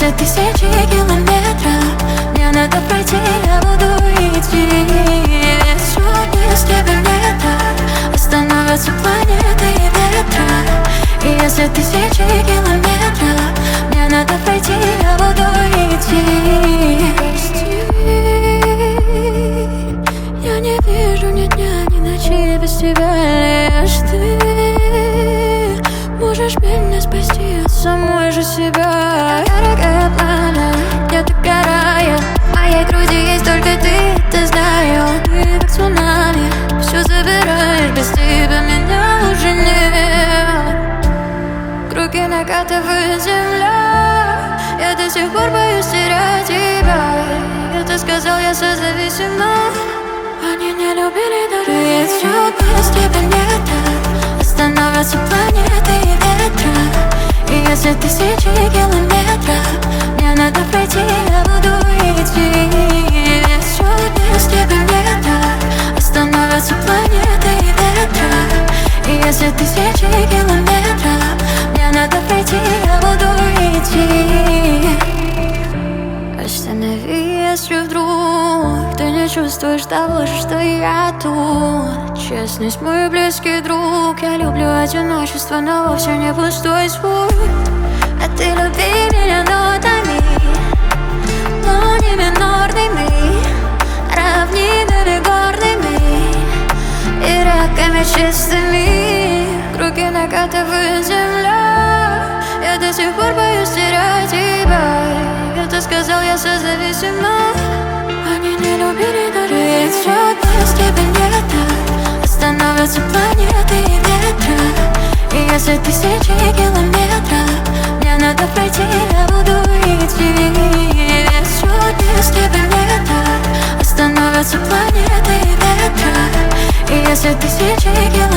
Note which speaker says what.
Speaker 1: если тысячи километров мне надо пройти, я буду идти. Ведь без тебя мне так остановятся планеты и ветра. И если тысячи километров мне надо пройти, я буду идти. Прости, я не вижу ни дня, ни ночи без тебя. Лишь ты можешь меня спасти от самой же себя. Яркое пламя, я так гораю, в моей груди есть только ты знаю. Ты как цунами, все забираешь, без тебя меня уже нет. Круги накатывает земля, я до сих пор боюсь терять тебя. Это сказал я созависима, они не любили даже. Ведь все без тебя мне так остановятся планеты и ветра. И если тысячи километров мне надо пройти, я буду идти. Ведь все без тебя мне так остановятся планеты и ветра. И если тысячи километров мне надо пройти, я буду идти. Останови, если вдруг ты не чувствуешь того же, что и я тут. Честность, мой близкий друг, я люблю одиночество, но вовсе не пустой звук. А ты люби меня нотами, но не минорными, равнинами горными и реками чистыми. Круги накатывает земля, я до сих пор боюсь терять тебя. Это сказал я созависима, они не любили даже. Ведь все без тебя не так остановятся планеты и ветра. И если тысячи километров мне надо пройти, я буду идти. Ведь все без тебя не так остановятся планеты и ветра. И если тысячи километров